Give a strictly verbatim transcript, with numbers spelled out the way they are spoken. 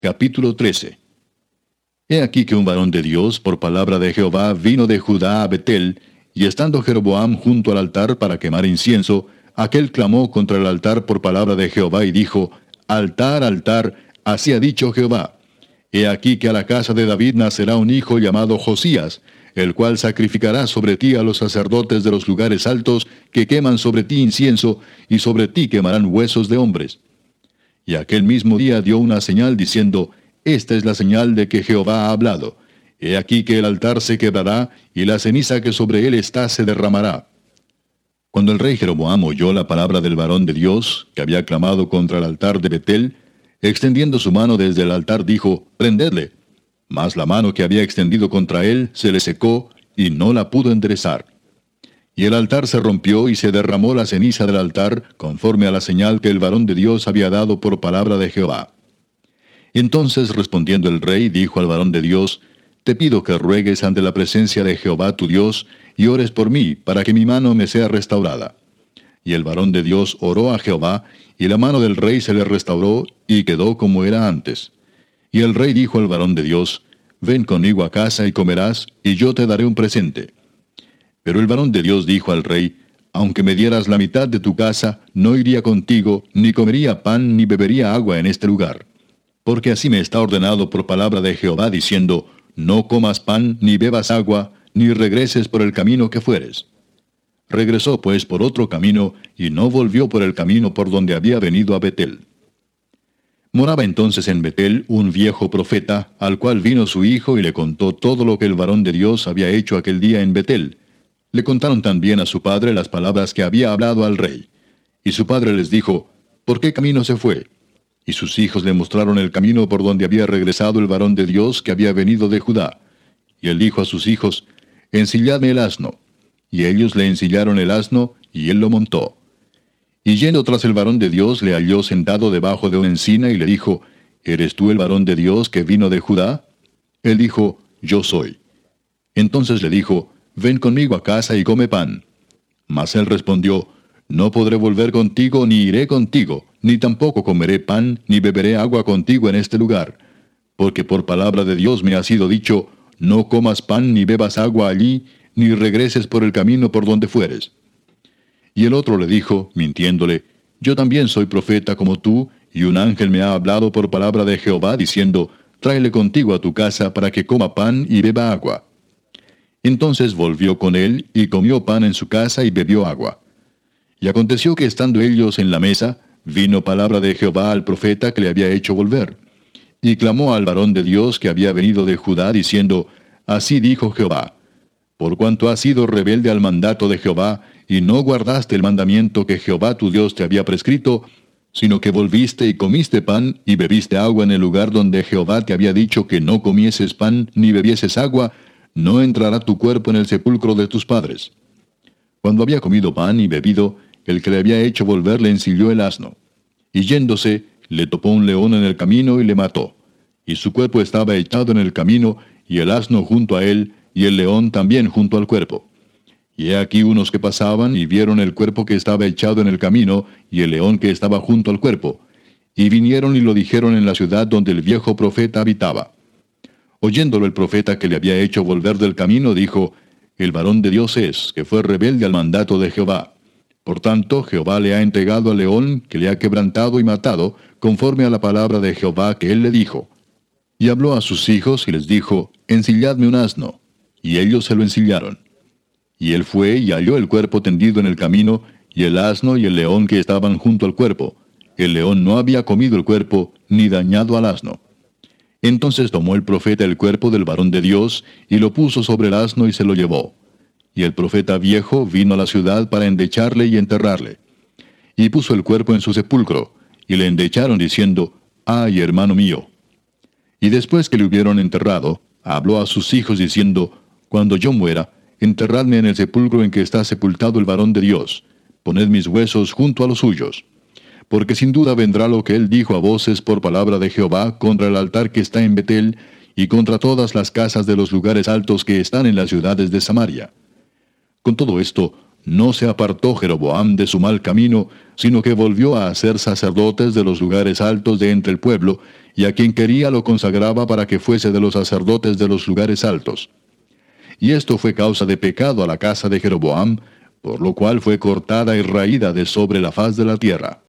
Capítulo trece. He aquí que un varón de Dios, por palabra de Jehová, vino de Judá a Betel, y estando Jeroboam junto al altar para quemar incienso, aquél clamó contra el altar por palabra de Jehová y dijo: Altar, altar, así ha dicho Jehová. He aquí que a la casa de David nacerá un hijo llamado Josías, el cual sacrificará sobre ti a los sacerdotes de los lugares altos, que queman sobre ti incienso, y sobre ti quemarán huesos de hombres. Y aquel mismo día dio una señal diciendo: Esta es la señal de que Jehová ha hablado. He aquí que el altar se quebrará, y la ceniza que sobre él está se derramará. Cuando el rey Jeroboam oyó la palabra del varón de Dios, que había clamado contra el altar de Betel, extendiendo su mano desde el altar dijo: Prendedle. Mas la mano que había extendido contra él se le secó, y no la pudo enderezar. Y el altar se rompió, y se derramó la ceniza del altar, conforme a la señal que el varón de Dios había dado por palabra de Jehová. Entonces respondiendo el rey, dijo al varón de Dios: Te pido que ruegues ante la presencia de Jehová tu Dios, y ores por mí, para que mi mano me sea restaurada. Y el varón de Dios oró a Jehová, y la mano del rey se le restauró, y quedó como era antes. Y el rey dijo al varón de Dios: Ven conmigo a casa y comerás, y yo te daré un presente. Pero el varón de Dios dijo al rey: Aunque me dieras la mitad de tu casa, no iría contigo, ni comería pan, ni bebería agua en este lugar. Porque así me está ordenado por palabra de Jehová, diciendo: No comas pan, ni bebas agua, ni regreses por el camino que fueres. Regresó pues por otro camino, y no volvió por el camino por donde había venido a Betel. Moraba entonces en Betel un viejo profeta, al cual vino su hijo y le contó todo lo que el varón de Dios había hecho aquel día en Betel. Le contaron también a su padre las palabras que había hablado al rey. Y su padre les dijo: ¿Por qué camino se fue? Y sus hijos le mostraron el camino por donde había regresado el varón de Dios que había venido de Judá. Y él dijo a sus hijos: Ensilladme el asno. Y ellos le ensillaron el asno, y él lo montó. Y yendo tras el varón de Dios, le halló sentado debajo de una encina, y le dijo: ¿Eres tú el varón de Dios que vino de Judá? Él dijo: Yo soy. Entonces le dijo: Ven conmigo a casa y come pan. Mas él respondió: No podré volver contigo, ni iré contigo, ni tampoco comeré pan, ni beberé agua contigo en este lugar. Porque por palabra de Dios me ha sido dicho: No comas pan, ni bebas agua allí, ni regreses por el camino por donde fueres. Y el otro le dijo, mintiéndole: Yo también soy profeta como tú, y un ángel me ha hablado por palabra de Jehová, diciendo: Tráele contigo a tu casa para que coma pan y beba agua. Entonces volvió con él, y comió pan en su casa y bebió agua. Y aconteció que estando ellos en la mesa, vino palabra de Jehová al profeta que le había hecho volver. Y clamó al varón de Dios que había venido de Judá, diciendo: Así dijo Jehová: Por cuanto has sido rebelde al mandato de Jehová, y no guardaste el mandamiento que Jehová tu Dios te había prescrito, sino que volviste y comiste pan, y bebiste agua en el lugar donde Jehová te había dicho que no comieses pan, ni bebieses agua, no entrará tu cuerpo en el sepulcro de tus padres. Cuando había comido pan y bebido, el que le había hecho volver le ensilló el asno. Y yéndose, le topó un león en el camino y le mató. Y su cuerpo estaba echado en el camino, y el asno junto a él, y el león también junto al cuerpo. Y he aquí unos que pasaban, y vieron el cuerpo que estaba echado en el camino, y el león que estaba junto al cuerpo. Y vinieron y lo dijeron en la ciudad donde el viejo profeta habitaba. Oyéndolo el profeta que le había hecho volver del camino, dijo: El varón de Dios es, que fue rebelde al mandato de Jehová. Por tanto, Jehová le ha entregado al león, que le ha quebrantado y matado, conforme a la palabra de Jehová que él le dijo. Y habló a sus hijos y les dijo: Ensilladme un asno. Y ellos se lo ensillaron. Y él fue y halló el cuerpo tendido en el camino, y el asno y el león que estaban junto al cuerpo. El león no había comido el cuerpo, ni dañado al asno. Entonces tomó el profeta el cuerpo del varón de Dios, y lo puso sobre el asno y se lo llevó. Y el profeta viejo vino a la ciudad para endecharle y enterrarle. Y puso el cuerpo en su sepulcro, y le endecharon diciendo: Ay, hermano mío. Y después que le hubieron enterrado, habló a sus hijos diciendo: Cuando yo muera, enterradme en el sepulcro en que está sepultado el varón de Dios. Poned mis huesos junto a los suyos. Porque sin duda vendrá lo que él dijo a voces por palabra de Jehová contra el altar que está en Betel, y contra todas las casas de los lugares altos que están en las ciudades de Samaria. Con todo esto, no se apartó Jeroboam de su mal camino, sino que volvió a hacer sacerdotes de los lugares altos de entre el pueblo, y a quien quería lo consagraba para que fuese de los sacerdotes de los lugares altos. Y esto fue causa de pecado a la casa de Jeroboam, por lo cual fue cortada y raída de sobre la faz de la tierra.